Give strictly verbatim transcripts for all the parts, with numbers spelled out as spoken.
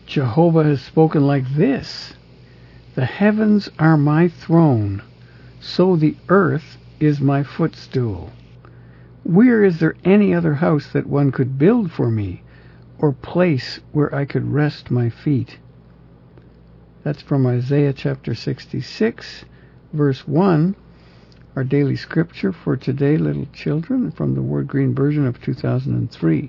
Jehovah has spoken like this: the heavens are my throne, so the earth is my footstool. Where is there any other house that one could build for me, or place where I could rest my feet? That's from Isaiah chapter sixty-six, verse one, our daily scripture for today, little children, from the Word Green version of two thousand three.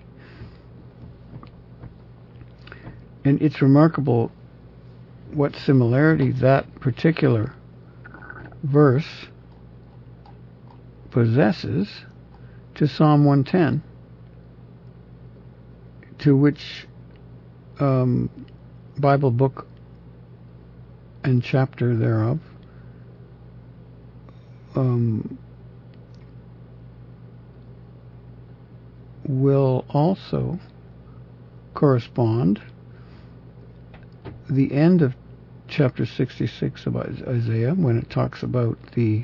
And it's remarkable what similarity that particular verse possesses to Psalm one ten, to which um, Bible book and chapter thereof um, will also correspond the end of chapter sixty-six of Isaiah, when it talks about the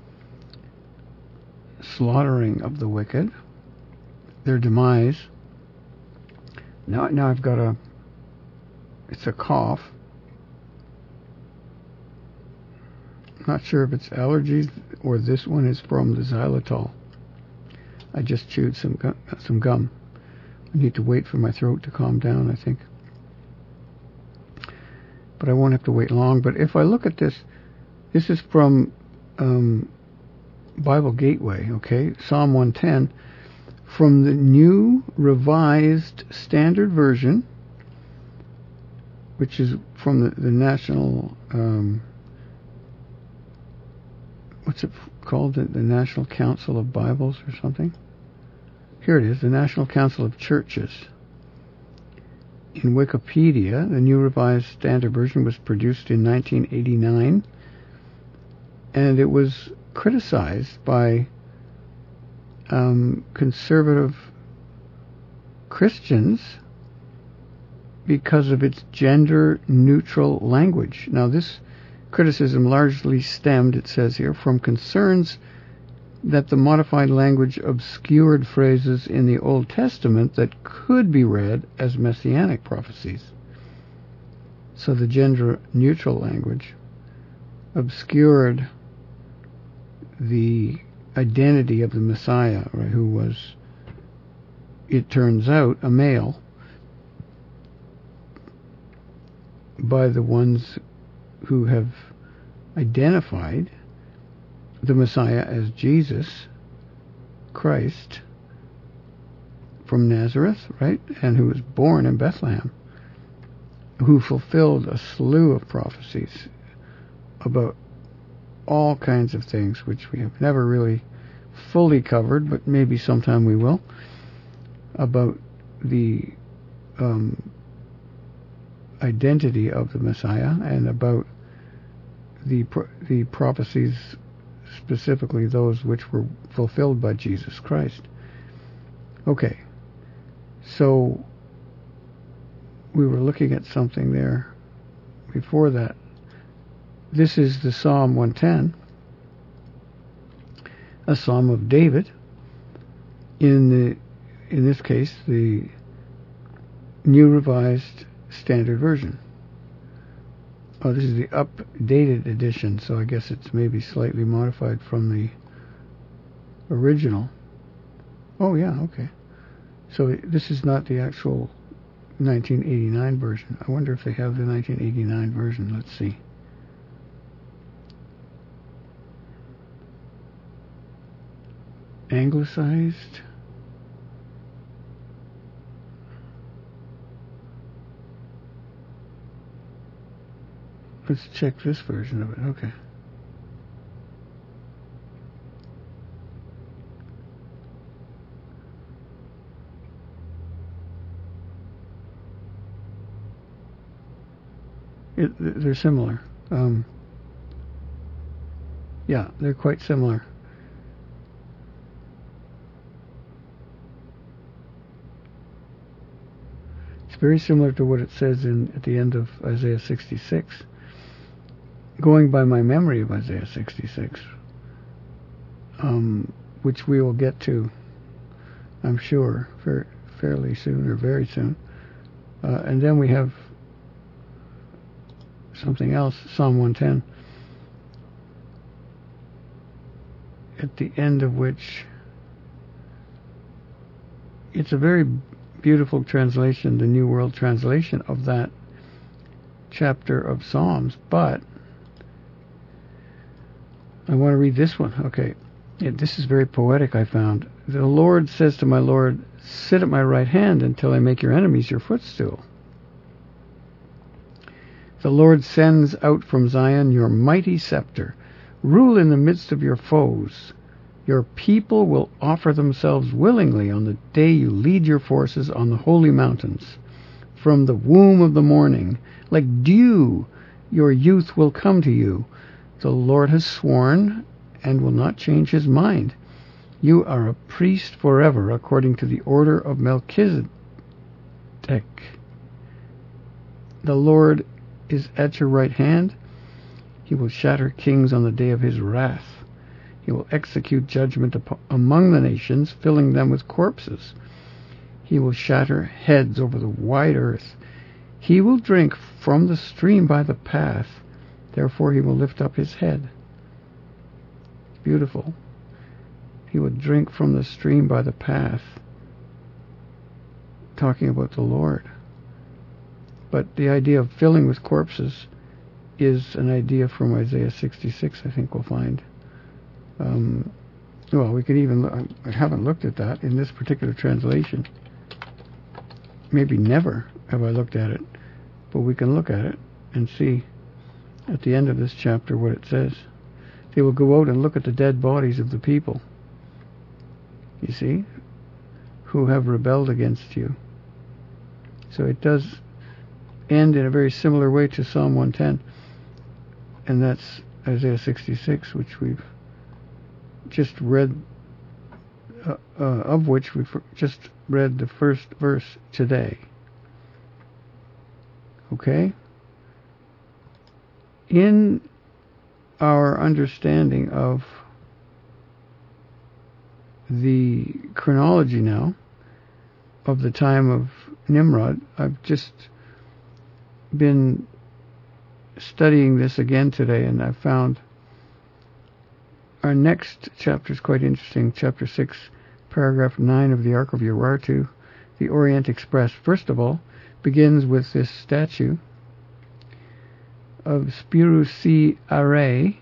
slaughtering of the wicked, their demise. Now, now I've got a, it's a cough. I'm not sure if it's allergies or this one is from the xylitol. I just chewed some gu- some gum. I need to wait for my throat to calm down, I think. But I won't have to wait long. But if I look at this, this is from um, Bible Gateway, okay? Psalm one ten, from the New Revised Standard Version, which is from the, the National, um, what's it called? The, the National Council of Bibles or something? Here it is, the National Council of Churches. In Wikipedia, the New Revised Standard Version was produced in nineteen eighty-nine, and it was criticized by um, conservative Christians because of its gender-neutral language. Now, this criticism largely stemmed, it says here, from concerns that the modified language obscured phrases in the Old Testament that could be read as messianic prophecies. So the gender-neutral language obscured the identity of the Messiah, right, who was, it turns out, a male, by the ones who have identified the Messiah as Jesus Christ from Nazareth, right, and who was born in Bethlehem, who fulfilled a slew of prophecies about all kinds of things which we have never really fully covered, but maybe sometime we will, about the um, identity of the Messiah and about the pro- the prophecies, specifically those which were fulfilled by Jesus Christ. Okay, so we were looking at something there before that. This is the Psalm one ten, a Psalm of David, in the in this case the New Revised Standard Version. Oh, this is the updated edition, so I guess it's maybe slightly modified from the original. Oh, yeah, okay. So this is not the actual nineteen eighty-nine version. I wonder if they have the nineteen eighty-nine version. Let's see. Anglicized. Let's check this version of it. Okay. It, they're similar. Um, yeah, they're quite similar. It's very similar to what it says in at the end of Isaiah sixty-six. Going by my memory of Isaiah sixty-six, um, which we will get to, I'm sure, fair, fairly soon or very soon. Uh, and then we have something else, Psalm one ten, at the end of which, it's a very beautiful translation, the New World Translation of that chapter of Psalms, but I want to read this one. Okay, it, this is very poetic, I found. The Lord says to my Lord, sit at my right hand until I make your enemies your footstool. The Lord sends out from Zion your mighty scepter. Rule in the midst of your foes. Your people will offer themselves willingly on the day you lead your forces on the holy mountains. From the womb of the morning, like dew, your youth will come to you. The Lord has sworn and will not change his mind. You are a priest forever, according to the order of Melchizedek. The Lord is at your right hand. He will shatter kings on the day of his wrath. He will execute judgment among the nations, filling them with corpses. He will shatter heads over the wide earth. He will drink from the stream by the path. Therefore he will lift up his head. Beautiful. He will drink from the stream by the path. Talking about the Lord. But the idea of filling with corpses is an idea from Isaiah sixty-six, I think we'll find. Um, well, we could even look, I haven't looked at that in this particular translation. Maybe never have I looked at it, but we can look at it and see at the end of this chapter what it says. They will go out and look at the dead bodies of the people, you see, who have rebelled against you. So it does end in a very similar way to Psalm one ten, and that's Isaiah sixty-six, which we've just read, uh, uh, of which we've just read the first verse today. Okay? In our understanding of the chronology now of the time of Nimrod, I've just been studying this again today, and I found our next chapter is quite interesting. Chapter six, paragraph nine of the Ark of Urartu, the Orient Express. First of all, begins with this statue of Spiru C. Are,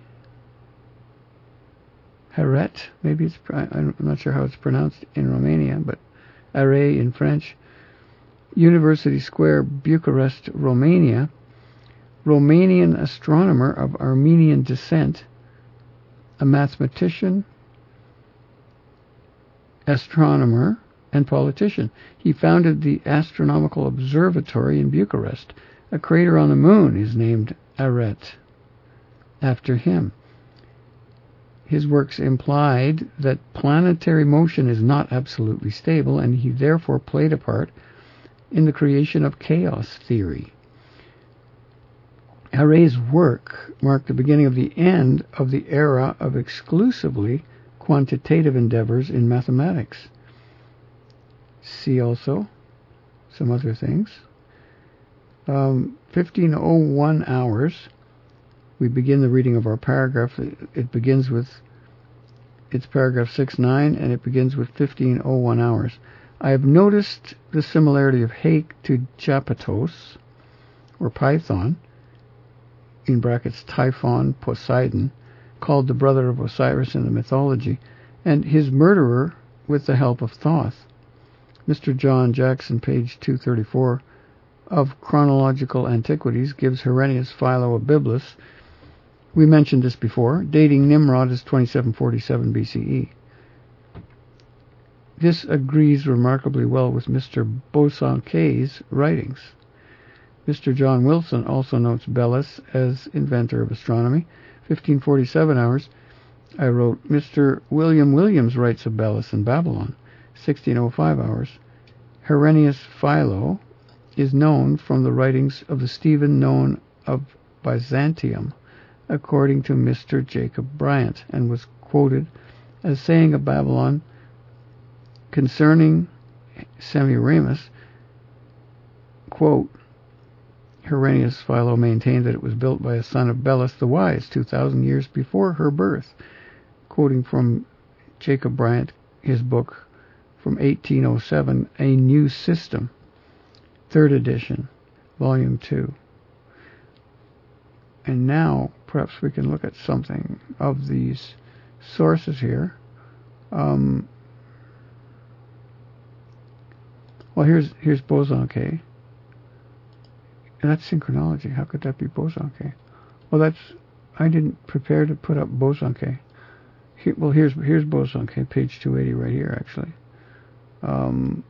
Haret, maybe it's, I'm not sure how it's pronounced in Romania, but Are in French, University Square, Bucharest, Romania, Romanian astronomer of Armenian descent, a mathematician, astronomer, and politician. He founded the Astronomical Observatory in Bucharest. A crater on the moon is named Aret after him. His works implied that planetary motion is not absolutely stable, and he therefore played a part in the creation of chaos theory. Aret's work marked the beginning of the end of the era of exclusively quantitative endeavors in mathematics. See also some other things. Um, fifteen oh one hours, we begin the reading of our paragraph. It begins with, it's paragraph six nine, and it begins with fifteen oh one hours. I have noticed the similarity of Hake to Japetos, or Python, in brackets Typhon, Poseidon, called the brother of Osiris in the mythology, and his murderer with the help of Thoth. Mister John Jackson, page two thirty-four, of Chronological Antiquities, gives Herennius Philo of Byblos, we mentioned this before, dating Nimrod as twenty-seven forty-seven B C E. This agrees remarkably well with Mister Bosanquet's writings. Mister John Wilson also notes Belus as inventor of astronomy. fifteen forty-seven hours, I wrote, Mister William Williams writes of Belus in Babylon. sixteen oh five hours. Herennius Philo is known from the writings of the Stephen known of Byzantium, according to Mister Jacob Bryant, and was quoted as saying of Babylon concerning Semiramis, quote, Herennius Philo maintained that it was built by a son of Belus the Wise two thousand years before her birth, quoting from Jacob Bryant, his book from eighteen oh seven, A New System, third edition, volume two. And now, perhaps we can look at something of these sources here. Um, well, here's here's boson K. And that's synchronology. How could that be boson K? Well, that's I didn't prepare to put up boson K. Here, well, here's here's boson K, page two eighty, right here, actually. Um,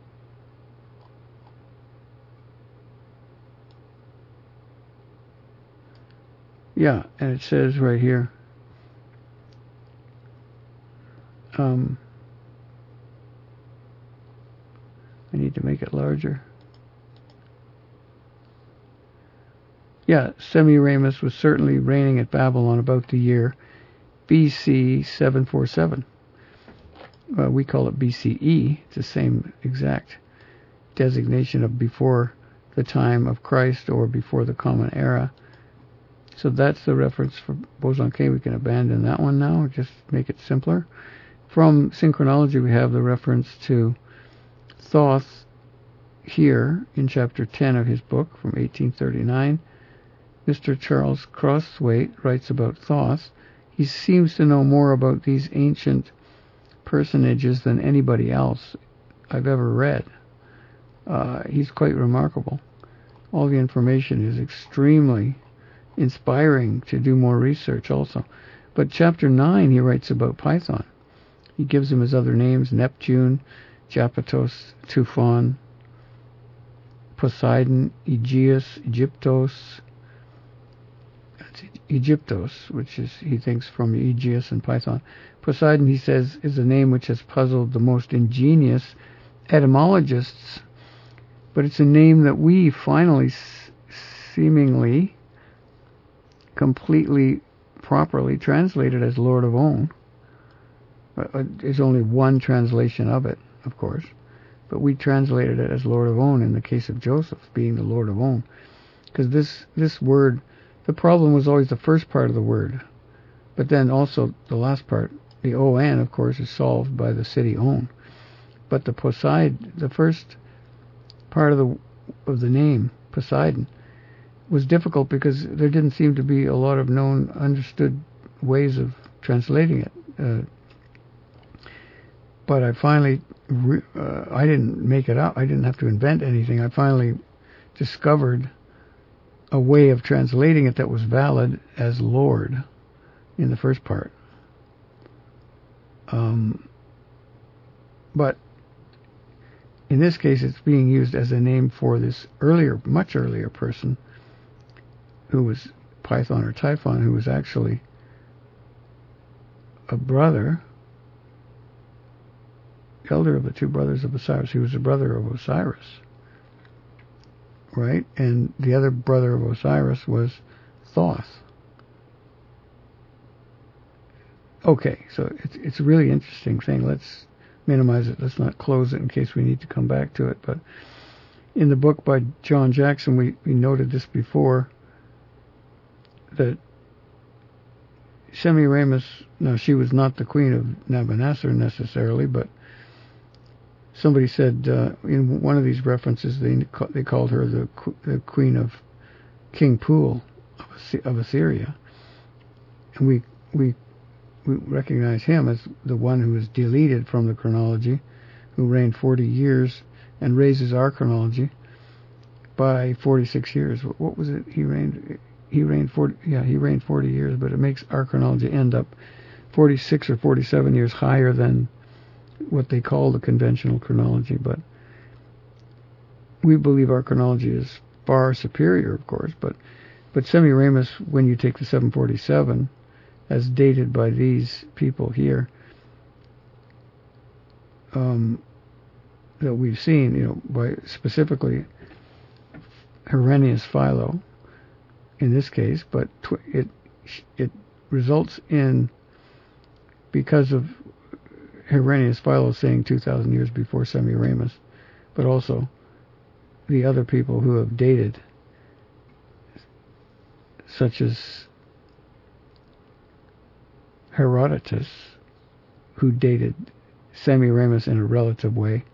yeah, and it says right here. Um, I need to make it larger. Yeah, Semiramis was certainly reigning at Babylon about the year B C seven forty-seven. Uh, we call it B C E. It's the same exact designation of before the time of Christ or before the Common Era. So that's the reference for boson K. We can abandon that one now, just make it simpler. From synchronology, we have the reference to Thoth here in chapter ten of his book from eighteen thirty-nine. Mister Charles Crosthwaite writes about Thoth. He seems to know more about these ancient personages than anybody else I've ever read. Uh, he's quite remarkable. All the information is extremely inspiring to do more research also. But chapter nine, he writes about Python. He gives him his other names: Neptune, Japetos, Typhon, Poseidon, Aegeus, Egyptos, Egyptos, which is, he thinks, from Aegeus and Python. Poseidon, he says, is a name which has puzzled the most ingenious etymologists, but it's a name that we finally s- seemingly completely properly translated as Lord of On. Uh, there's only one translation of it, of course, but we translated it as Lord of On in the case of Joseph being the Lord of On, because this this word, the problem was always the first part of the word, but then also the last part, the O N, of course, is solved by the city On. But the Poseidon, the first part of the of the name, Poseidon, was difficult because there didn't seem to be a lot of known, understood ways of translating it. Uh, but I finally, re- uh, I didn't make it up. I didn't have to invent anything. I finally discovered a way of translating it that was valid as Lord in the first part. Um, but in this case, it's being used as a name for this earlier, much earlier person who was Python or Typhon, who was actually a brother, elder of the two brothers of Osiris. He was a brother of Osiris, right? And the other brother of Osiris was Thoth. Okay, so it's it's a really interesting thing. Let's minimize it. Let's not close it in case we need to come back to it. But in the book by John Jackson, we, we noted this before, that Semiramis, now she was not the queen of Nabonassar necessarily, but somebody said uh, in one of these references they they called her the, the queen of King Pul of, of Assyria, and we we we recognize him as the one who was deleted from the chronology, who reigned forty years, and raises our chronology by forty-six years. What was it? He reigned. He reigned forty. Yeah, he reigned forty years, but it makes our chronology end up forty-six or forty-seven years higher than what they call the conventional chronology. But we believe our chronology is far superior, of course. But but Semiramis, when you take the seven forty-seven as dated by these people here, um, that we've seen, you know, by specifically Herennius Philo in this case, but tw- it it results in, because of Herennius Philo saying two thousand years before Semiramis, but also the other people who have dated such as Herodotus, who dated Semiramis in a relative way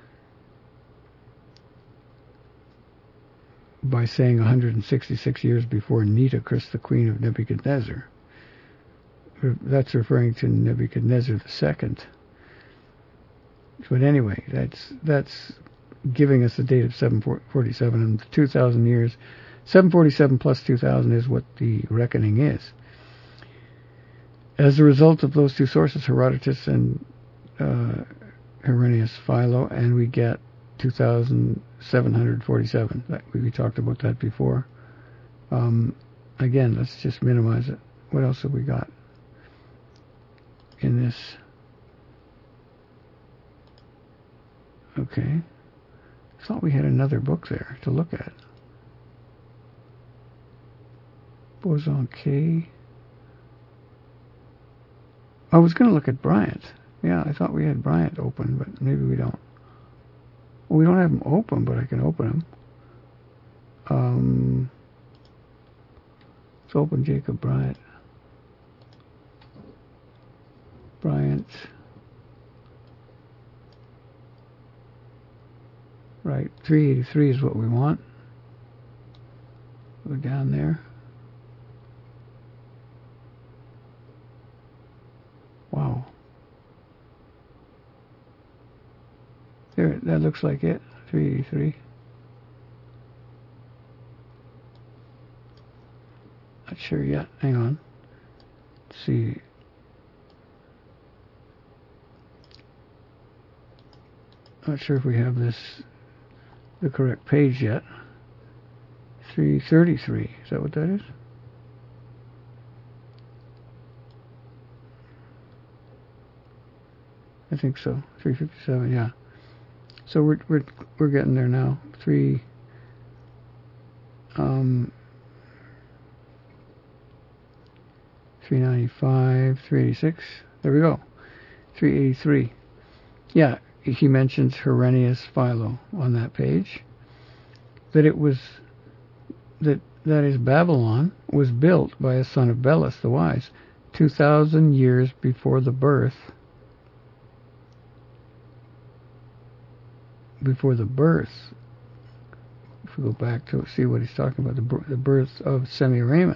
by saying one hundred sixty-six years before Nitocris, the queen of Nebuchadnezzar. That's referring to Nebuchadnezzar the Second. But anyway, that's that's giving us the date of seven forty-seven, and the two thousand years. seven forty-seven plus two thousand is what the reckoning is. As a result of those two sources, Herodotus and uh, Herennius Philo, and we get two thousand seven hundred forty-seven. That, we talked about that before. Um, again, let's just minimize it. What else have we got in this? Okay. I thought we had another book there to look at. Boson K. I was going to look at Bryant. Yeah, I thought we had Bryant open, but maybe we don't. Well, we don't have them open, but I can open them. Um, let's open Jacob Bryant. Bryant. Right, three eighty-three is what we want. Go down there. Wow. There, that looks like it. three eighty-three. Not sure yet. Hang on. Let's see. Not sure if we have this the correct page yet. three thirty-three. Is that what that is? I think so. three fifty-seven, yeah. So we're we're we're getting there now. Three um three ninety-five, three eighty-six. There we go. three eighty-three. Yeah, he mentions Herennius Philo on that page. That it was that that is Babylon was built by a son of Belus the Wise, two thousand years before the birth before the birth, if we go back to see what he's talking about, the, the birth of Semiramis,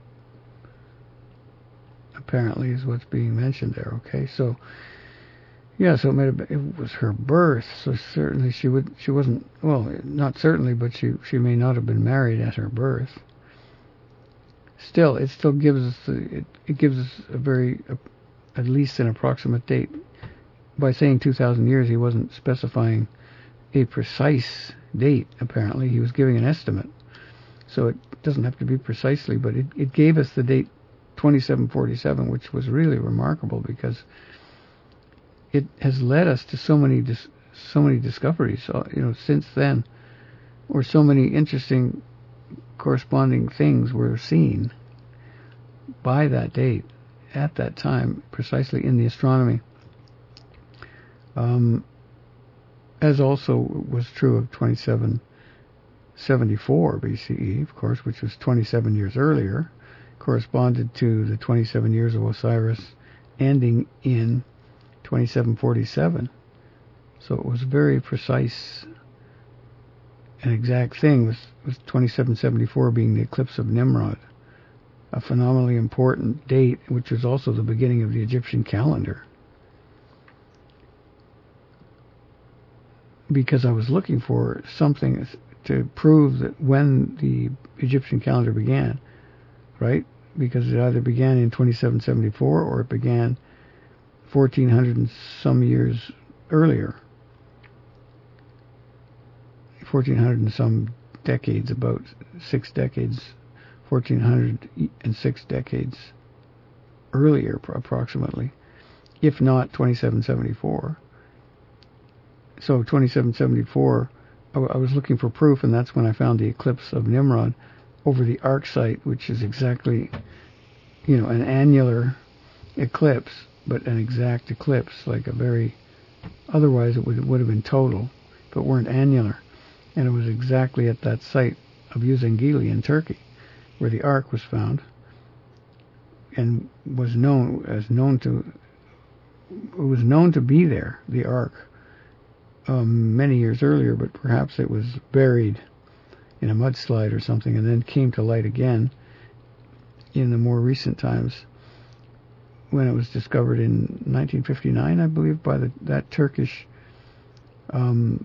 apparently is what's being mentioned there. Okay, so yeah, so it, made a, it was her birth. So certainly she would, she wasn't. Well, not certainly, but she she may not have been married at her birth. Still, it still gives us the, it, it gives us a very, a, at least an approximate date. By saying two thousand years, he wasn't specifying a precise date. Apparently, he was giving an estimate. So it doesn't have to be precisely, but it, it gave us the date twenty-seven forty-seven, which was really remarkable because it has led us to so many dis- so many discoveries. Uh, you know, since then, or so many interesting corresponding things were seen by that date, at that time, precisely in the astronomy. Um, as also was true of twenty-seven seventy-four B C E, of course, which was twenty-seven years earlier, corresponded to the twenty-seven years of Osiris ending in twenty-seven forty-seven. So it was very precise and exact thing, with, with twenty-seven seventy-four being the eclipse of Nimrod, a phenomenally important date, which was also the beginning of the Egyptian calendar. Because I was looking for something to prove that when the Egyptian calendar began, right? Because it either began in twenty-seven seventy-four or it began fourteen hundred and some years earlier. fourteen hundred and some decades, about six decades, fourteen hundred and six decades earlier, approximately, if not twenty-seven seventy-four. So twenty-seven seventy-four, I, w- I was looking for proof, and that's when I found the eclipse of Nimrod over the arc site, which is exactly, you know, an annular eclipse, but an exact eclipse, like a very, otherwise it would, it would have been total, but weren't annular. And it was exactly at that site of Uzungili in Turkey. where the ark was found, and was known as known to it was known to be there, the ark, um, many years earlier, but perhaps it was buried in a mudslide or something, and then came to light again in the more recent times when it was discovered in nineteen fifty-nine, I believe, by the, that Turkish um,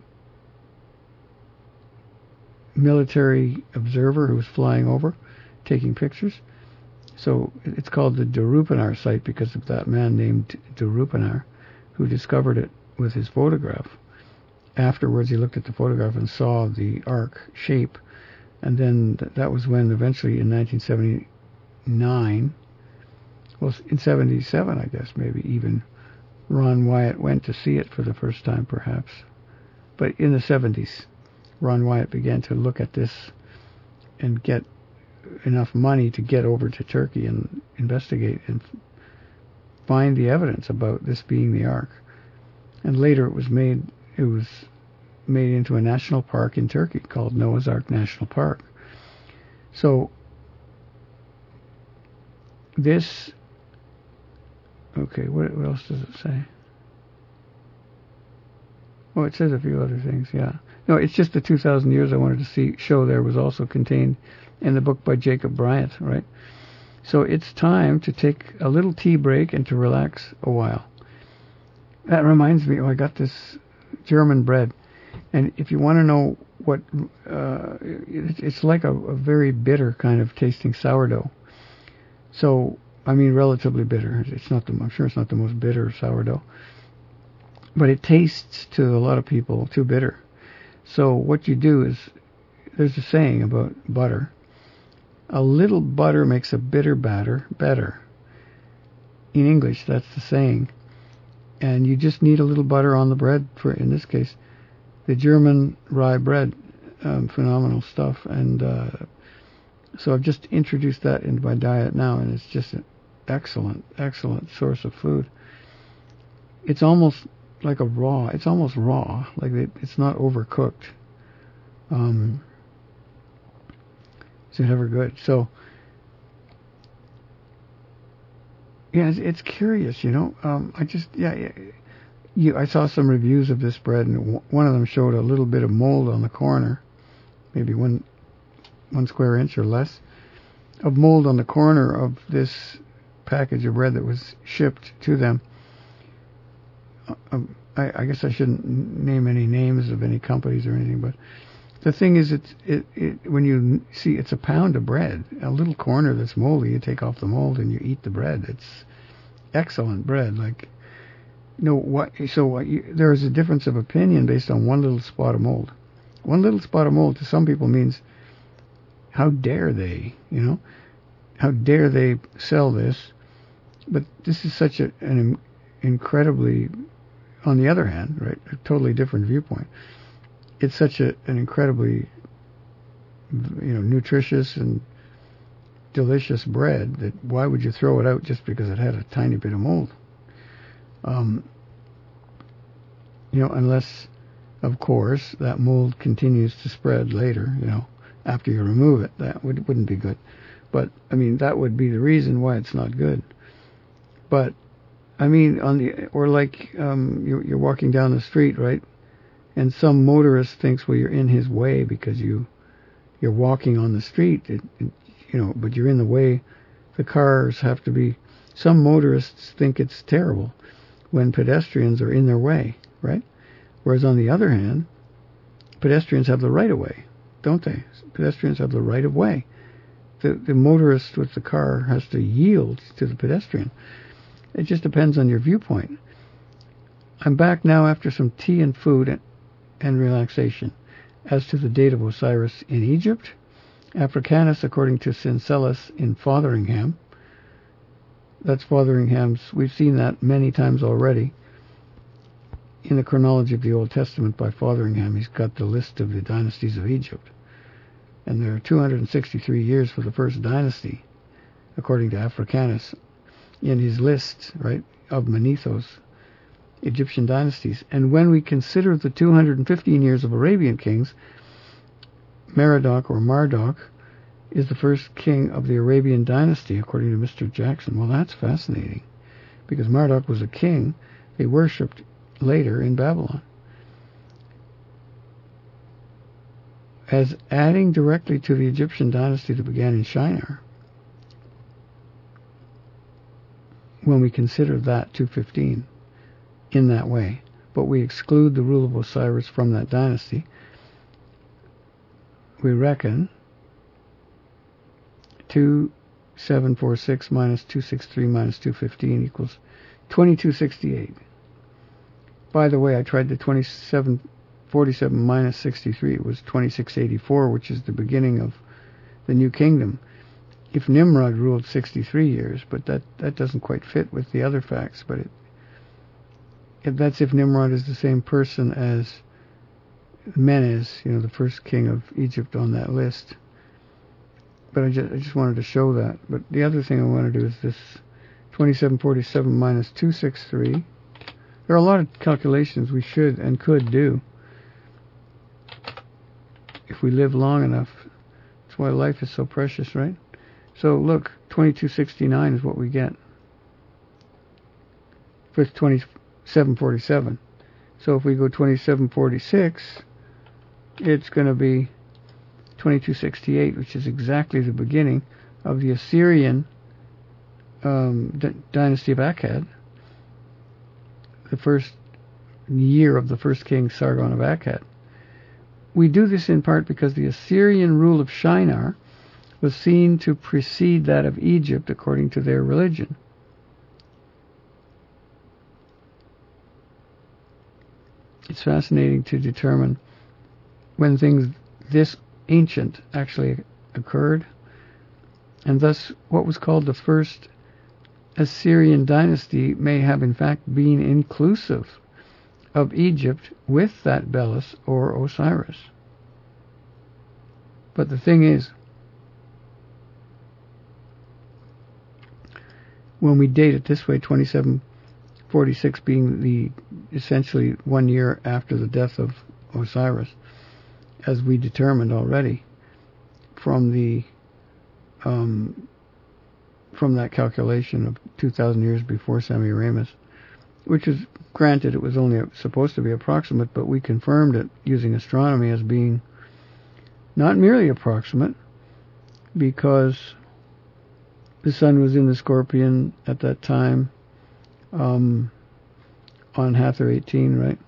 military observer who was flying over, taking pictures. So it's called the Darupanar site because of that man named Darupanar who discovered it with his photograph. Afterwards, he looked at the photograph and saw the ark shape, and then th- that was when eventually in nineteen seventy-nine, well, in seventy-seven, I guess, maybe even, Ron Wyatt went to see it for the first time, perhaps. But in the seventies, Ron Wyatt began to look at this and get enough money to get over to Turkey and investigate and find the evidence about this being the Ark. And later it was made it was made into a national park in Turkey called Noah's Ark National Park. So this okay, what, what else does it say? Oh, it says a few other things, yeah. No, it's just the two thousand years I wanted to see show there was also contained in the book by Jacob Bryant, right? So it's time to take a little tea break and to relax a while. That reminds me, oh, I got this German bread. And if you want to know what, uh, it, it's like a, a very bitter kind of tasting sourdough. So, I mean, relatively bitter. It's not the, I'm sure it's not the most bitter sourdough. But it tastes to a lot of people too bitter. So what you do is, there's a saying about butter. A little butter makes a bitter batter better. In English, that's the saying. And you just need a little butter on the bread for, in this case, the German rye bread. Um, phenomenal stuff. And uh, so I've just introduced that into my diet now, and it's just an excellent, excellent source of food. It's almost like a raw. It's almost raw. Like it, it's not overcooked. Um, it's never good. So, yeah, it's, it's curious, you know. Um, I just, yeah, yeah, you, I saw some reviews of this bread, and w- one of them showed a little bit of mold on the corner, maybe one, one square inch or less, of mold on the corner of this package of bread that was shipped to them. Uh, I, I guess I shouldn't name any names of any companies or anything, but the thing is, it's, it, it, when you see it's a pound of bread, a little corner that's moldy, you take off the mold and you eat the bread. It's excellent bread. Like, no, what? So what you, there is a difference of opinion based on one little spot of mold. One little spot of mold to some people means, how dare they? You know, how dare they sell this? But this is such a, an incredibly, on the other hand, right, a totally different viewpoint. It's such a, an incredibly, you know, nutritious and delicious bread that why would you throw it out just because it had a tiny bit of mold? Um, you know, unless, of course, that mold continues to spread later, you know, after you remove it. That would, wouldn't be good. But, I mean, that would be the reason why it's not good. But, I mean, on the, or like, um, you're, you're walking down the street, right? And some motorist thinks, well, you're in his way because you, you're walking on the street, it, it, you know, but you're in the way. The cars have to be, some motorists think it's terrible when pedestrians are in their way, right? Whereas on the other hand, pedestrians have the right of way, don't they? Pedestrians have the right of way. The, the motorist with the car has to yield to the pedestrian. It just depends on your viewpoint. I'm back now after some tea and food and, and relaxation. As to the date of Osiris in Egypt, Africanus, according to Syncellus in Fotheringham, that's Fotheringham's, we've seen that many times already. In the chronology of the Old Testament by Fotheringham, he's got the list of the dynasties of Egypt. And there are two hundred sixty-three years for the first dynasty, according to Africanus, in his list, right, of Manetho's Egyptian dynasties. And when we consider the two hundred fifteen years of Arabian kings, Merodach or Marduk is the first king of the Arabian dynasty, according to Mister Jackson. Well, that's fascinating, because Marduk was a king they worshipped later in Babylon. As adding directly to the Egyptian dynasty that began in Shinar, when we consider that two fifteen in that way, but we exclude the rule of Osiris from that dynasty, we reckon two seven four six minus two sixty-three minus two fifteen equals twenty-two sixty-eight. By the way, I tried the twenty-seven forty-seven minus sixty-three. It was twenty-six eighty-four, which is the beginning of the New Kingdom. If Nimrod ruled sixty-three years, but that, that doesn't quite fit with the other facts. But it, if that's if Nimrod is the same person as Menes, you know, the first king of Egypt on that list. But I just, I just wanted to show that. But the other thing I want to do is this twenty-seven forty-seven minus two sixty-three. There are a lot of calculations we should and could do if we live long enough. That's why life is so precious, right? So look, twenty-two sixty-nine is what we get with twenty-seven forty-seven. So if we go twenty-seven forty-six, it's going to be twenty-two sixty-eight, which is exactly the beginning of the Assyrian um, d- dynasty of Akkad, the first year of the first king Sargon of Akkad. We do this in part because the Assyrian rule of Shinar was seen to precede that of Egypt according to their religion. It's fascinating to determine when things this ancient actually occurred, and thus what was called the first Assyrian dynasty may have in fact been inclusive of Egypt with that Belus or Osiris. But the thing is, when we date it this way, twenty-seven forty-six being the essentially one year after the death of Osiris, as we determined already from the um, from that calculation of two thousand years before Semiramis, which is, granted, it was only supposed to be approximate, but we confirmed it using astronomy as being not merely approximate, because the sun was in the Scorpion at that time, um, on Hathor eighteen, right?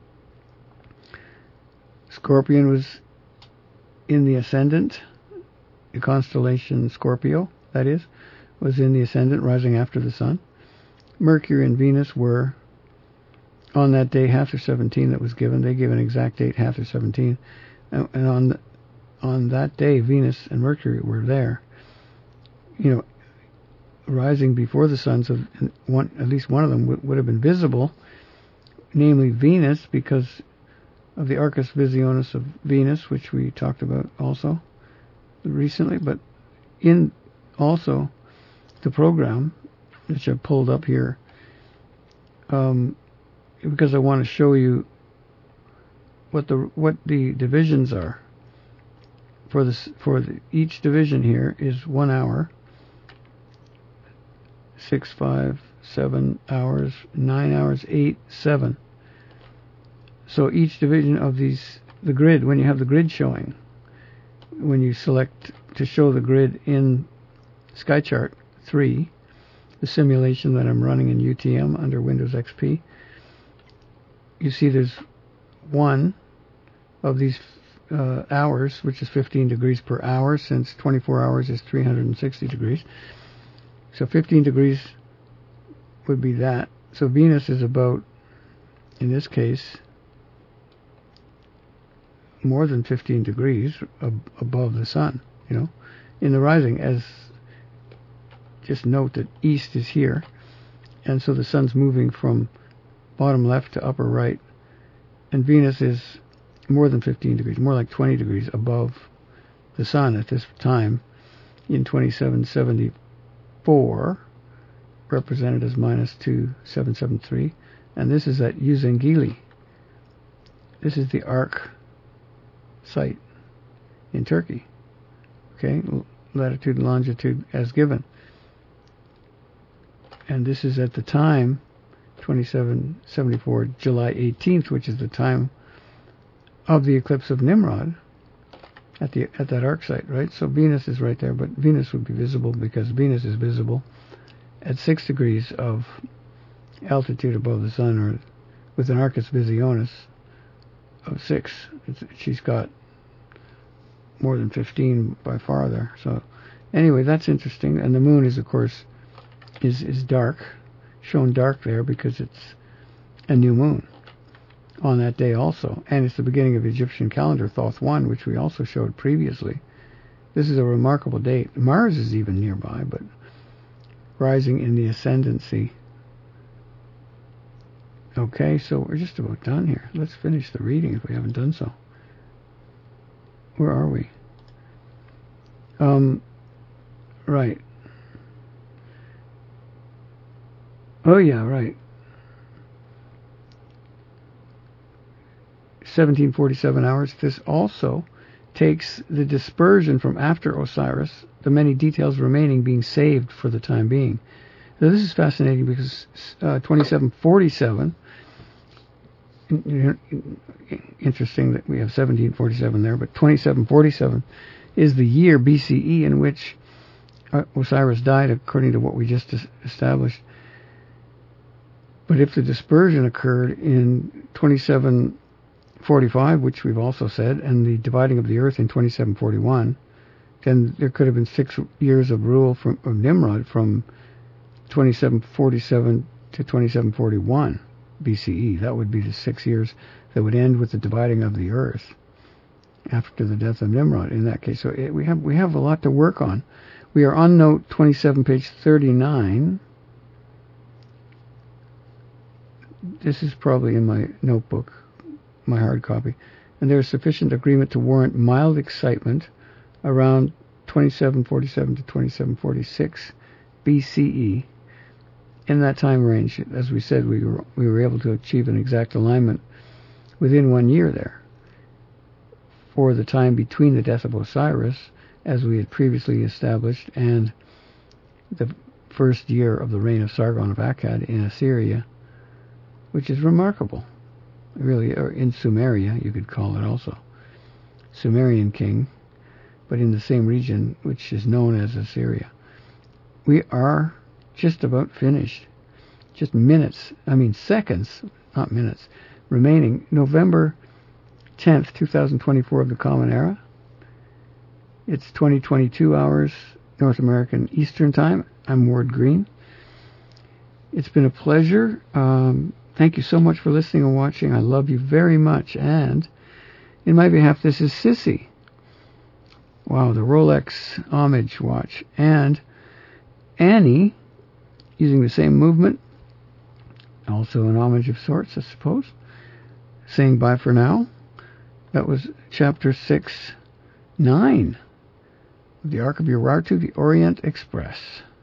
Scorpion was in the ascendant, the constellation Scorpio, that is, was in the ascendant, rising after the sun. Mercury and Venus were, on that day, Hathor seventeen that was given. They gave an exact date, Hathor seventeen. And, and on the, on that day, Venus and Mercury were there, you know, rising before the sun, so one, at least one of them w- would have been visible, namely Venus, because of the Arcus Visionis of Venus, which we talked about also recently, but in also the program, which I've pulled up here, um, because I want to show you what the what the divisions are. For this, for the, each division here is one hour, six, five, seven hours, nine hours, eight, seven. So each division of these, the grid, when you have the grid showing, when you select to show the grid in SkyChart three, the simulation that I'm running in U T M under Windows X P, you see there's one of these uh, hours, which is fifteen degrees per hour, since twenty-four hours is three hundred sixty degrees. So fifteen degrees would be that. So Venus is about, in this case, more than fifteen degrees ab- above the sun, you know, in the rising. As just note that east is here, and so the sun's moving from bottom left to upper right, and Venus is more than fifteen degrees, more like twenty degrees above the sun at this time in twenty-seven seventy-four, represented as minus two seven seven three, and this is at Uzengili. This is the Ark site in Turkey. Okay, latitude and longitude as given. And this is at the time, twenty-seven seventy-four, July eighteenth, which is the time of the eclipse of Nimrod at the at that arc site, right? So Venus is right there, but Venus would be visible because Venus is visible at six degrees of altitude above the sun, or with an Arcus Visionis of six. It's, she's got more than fifteen by far there. So anyway, that's interesting. And the moon is, of course, is is dark, shown dark there because it's a new moon on that day also. And it's the beginning of the Egyptian calendar, Thoth one, which we also showed previously. This is a remarkable date. Mars is even nearby, but rising in the ascendancy. Okay, so we're just about done here. Let's finish the reading if we haven't done so. Where are we? Um, right. Oh, yeah, right. seventeen forty-seven hours. This also takes the dispersion from after Osiris, the many details remaining being saved for the time being. Now, this is fascinating because uh, twenty-seven forty-seven, interesting that we have seventeen forty-seven there, but twenty-seven forty-seven is the year B C E in which Osiris died, according to what we just established. But if the dispersion occurred in twenty-seven forty-five, which we've also said, and the dividing of the earth in twenty-seven forty-one, then there could have been six years of rule from of Nimrod from twenty-seven forty-seven to twenty-seven forty-one B C E. That would be the six years that would end with the dividing of the earth after the death of Nimrod. In that case, so it, we have we have a lot to work on. We are on note twenty-seven, page thirty-nine. This is probably in my notebook, my hard copy, and there is sufficient agreement to warrant mild excitement around twenty-seven forty-seven to twenty-seven forty-six B C E. In that time range, as we said, we were we were able to achieve an exact alignment within one year there for the time between the death of Osiris, as we had previously established, and the first year of the reign of Sargon of Akkad in Assyria, which is remarkable. Really, or in Sumeria, you could call it also. Sumerian king, but in the same region which is known as Assyria. We are just about finished. Just minutes, I mean seconds, not minutes, remaining. November tenth, twenty twenty-four of the Common Era. It's twenty twenty-two hours, North American Eastern Time. I'm Ward Green. It's been a pleasure. Um... Thank you so much for listening and watching. I love you very much. And in my behalf, this is Sissy. Wow, the Rolex Homage watch. And Annie, using the same movement, also an homage of sorts, I suppose, saying bye for now. That was chapter six, nine of the Ark of Urartu, the Orient Express.